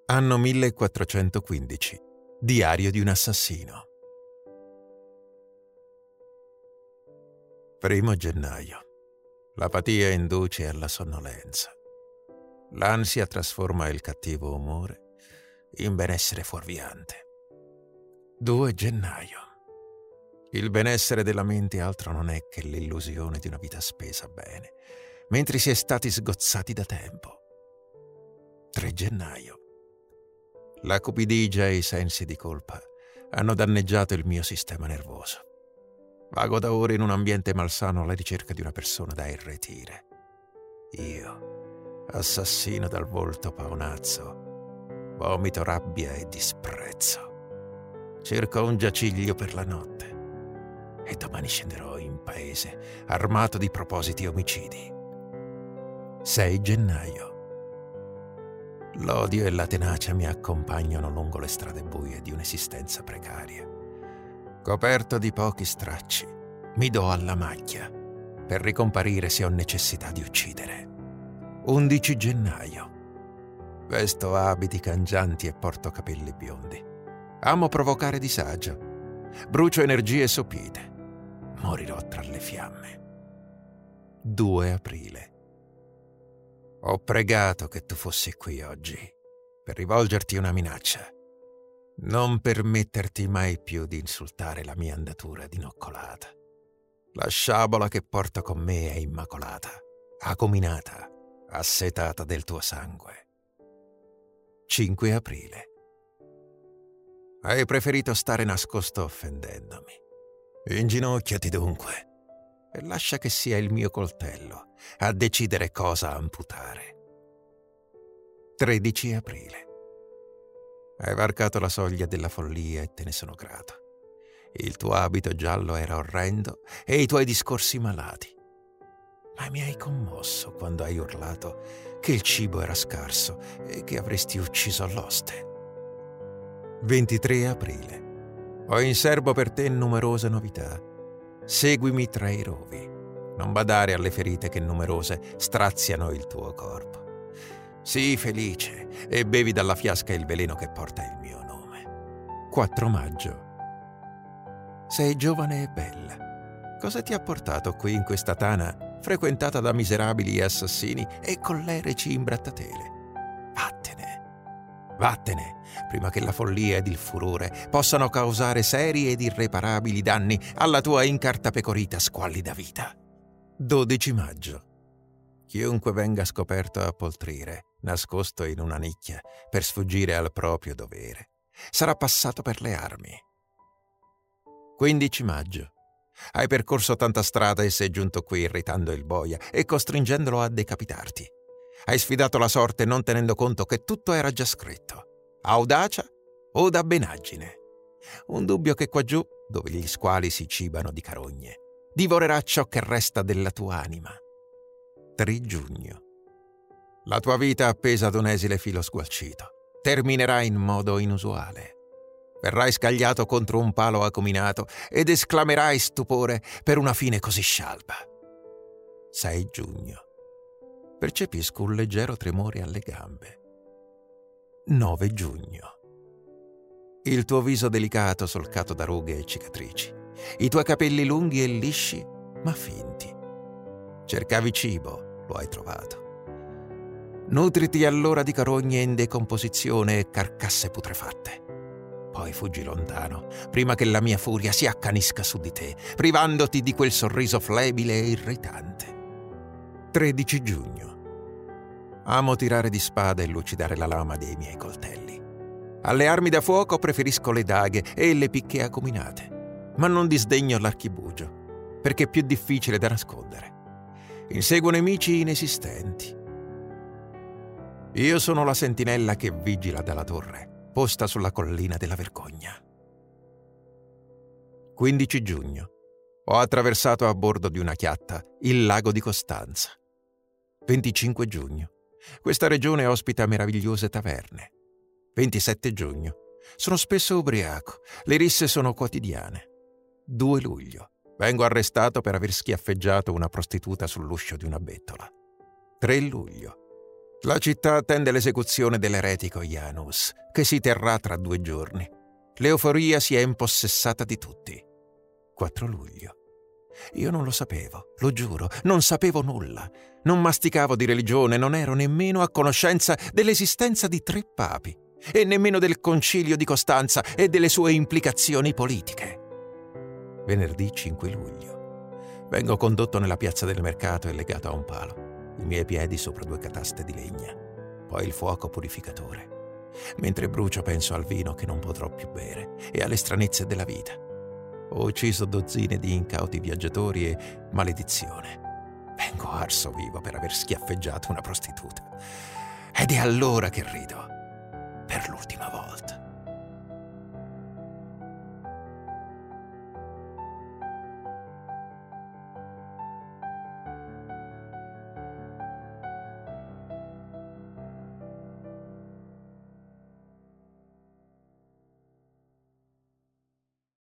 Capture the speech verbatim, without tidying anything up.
Anno millequattrocentoquindici. Diario di un assassino. Primo gennaio. L'apatia induce alla sonnolenza. L'ansia trasforma il cattivo umore in benessere fuorviante. due gennaio. Il benessere della mente altro non è che l'illusione di una vita spesa bene, mentre si è stati sgozzati da tempo. tre gennaio. La cupidigia e i sensi di colpa hanno danneggiato il mio sistema nervoso. Vago da ore in un ambiente malsano alla ricerca di una persona da irretire. Io, assassino dal volto paonazzo, vomito rabbia e disprezzo. Cerco un giaciglio per la notte e domani scenderò in paese armato di propositi omicidi. sei gennaio. L'odio e la tenacia mi accompagnano lungo le strade buie di un'esistenza precaria. Coperto di pochi stracci, mi do alla macchia per ricomparire se ho necessità di uccidere. undici gennaio. Vesto abiti cangianti e porto capelli biondi. Amo provocare disagio. Brucio energie sopite. Morirò tra le fiamme. due aprile. Ho pregato che tu fossi qui oggi per rivolgerti una minaccia. Non permetterti mai più di insultare la mia andatura dinoccolata. La sciabola che porto con me è immacolata, acuminata, assetata del tuo sangue. cinque aprile. Hai preferito stare nascosto offendendomi. Inginocchiati dunque e lascia che sia il mio coltello a decidere cosa amputare. tredici aprile. Hai varcato la soglia della follia e te ne sono grato. Il tuo abito giallo era orrendo e i tuoi discorsi malati. Ma mi hai commosso quando hai urlato che il cibo era scarso e che avresti ucciso l'oste. ventitré aprile. Ho in serbo per te numerose novità. Seguimi tra i rovi. Non badare alle ferite che numerose straziano il tuo corpo. Sii felice e bevi dalla fiasca il veleno che porta il mio nome. quattro maggio. Sei giovane e bella. Cosa ti ha portato qui in questa tana frequentata da miserabili e assassini e collerici imbrattatele? Vattene, vattene, prima che la follia ed il furore possano causare seri ed irreparabili danni alla tua incartapecorita squallida vita. dodici maggio. Chiunque venga scoperto a poltrire, nascosto in una nicchia per sfuggire al proprio dovere, sarà passato per le armi. quindici maggio. Hai percorso tanta strada e sei giunto qui irritando il boia e costringendolo a decapitarti. Hai sfidato la sorte non tenendo conto che tutto era già scritto. Audacia o dabbenaggine? Un dubbio che qua giù, dove gli squali si cibano di carogne, divorerà ciò che resta della tua anima. tre giugno. La tua vita appesa ad un esile filo sgualcito terminerà in modo inusuale. Verrai scagliato contro un palo acuminato ed esclamerai stupore per una fine così scialba. sei giugno. Percepisco un leggero tremore alle gambe. nove giugno. Il tuo viso delicato solcato da rughe e cicatrici. I tuoi capelli lunghi e lisci, ma finti. Cercavi cibo, lo hai trovato. Nutriti allora di carogne in decomposizione e carcasse putrefatte. Poi fuggi lontano, prima che la mia furia si accanisca su di te, privandoti di quel sorriso flebile e irritante. tredici giugno. Amo tirare di spada e lucidare la lama dei miei coltelli. Alle armi da fuoco preferisco le daghe e le picche acuminate, ma non disdegno l'archibugio, perché è più difficile da nascondere. Inseguo nemici inesistenti. Io sono la sentinella che vigila dalla torre, posta sulla collina della vergogna. quindici giugno. Ho attraversato a bordo di una chiatta il lago di Costanza. venticinque giugno. Questa regione ospita meravigliose taverne. ventisette giugno. Sono spesso ubriaco, le risse sono quotidiane. due luglio. Vengo arrestato per aver schiaffeggiato una prostituta sull'uscio di una bettola. tre luglio. La città attende l'esecuzione dell'eretico Janus, che si terrà tra due giorni. L'euforia si è impossessata di tutti. quattro luglio. Io non lo sapevo, lo giuro, non sapevo nulla. Non masticavo di religione, non ero nemmeno a conoscenza dell'esistenza di tre papi e nemmeno del concilio di Costanza e delle sue implicazioni politiche. Venerdì cinque luglio. Vengo condotto nella piazza del mercato e legato a un palo. I miei piedi sopra due cataste di legna, poi il fuoco purificatore. Mentre brucio penso al vino che non potrò più bere e alle stranezze della vita. Ho ucciso dozzine di incauti viaggiatori e maledizione. Vengo arso vivo per aver schiaffeggiato una prostituta. Ed è allora che rido, per l'ultima volta.